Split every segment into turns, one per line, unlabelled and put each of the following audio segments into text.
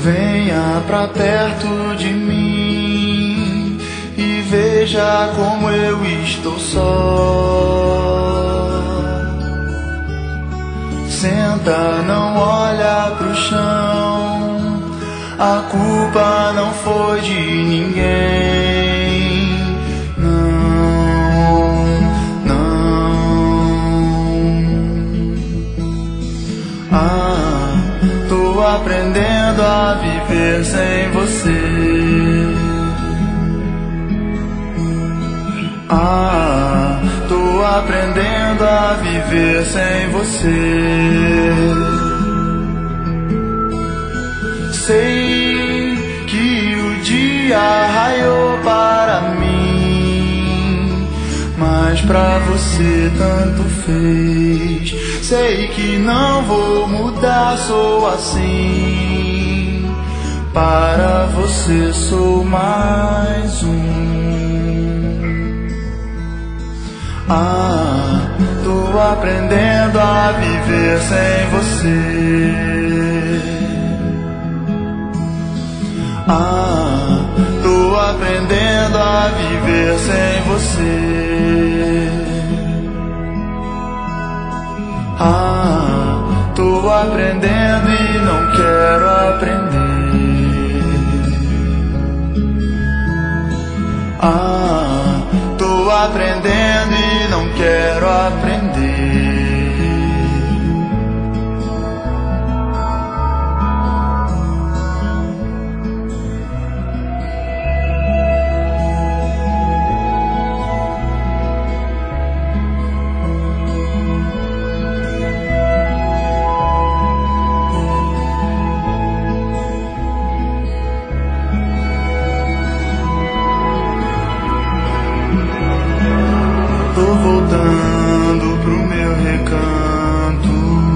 Venha pra perto de mim e veja como eu estou só. Senta, não olha pro chão, a culpa não foi de ninguém. Não, não. Tô aprendendo a viver sem você. Tô aprendendo a viver sem você. Sei que o dia raiou para mim, mas pra você tanto fez. Sei que não vou mudar, sou assim. Para você sou mais um. Tô aprendendo a viver sem você. Tô aprendendo a viver sem você. Tô aprendendo e não quero aprender. Tô aprendendo e não quero aprender. Tô voltando pro meu recanto,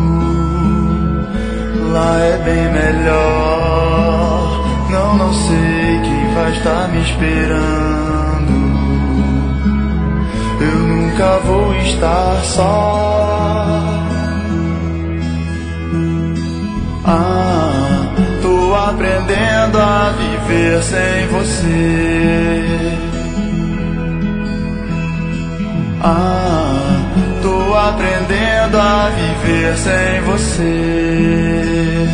lá é bem melhor. Não sei quem vai estar me esperando. Eu nunca vou estar só. Tô aprendendo a viver sem você. Tô aprendendo a viver sem você.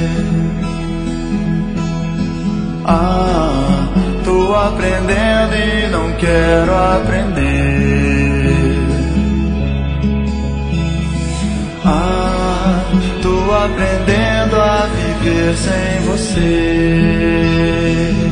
Tô aprendendo e não quero aprender. Tô aprendendo a viver sem você.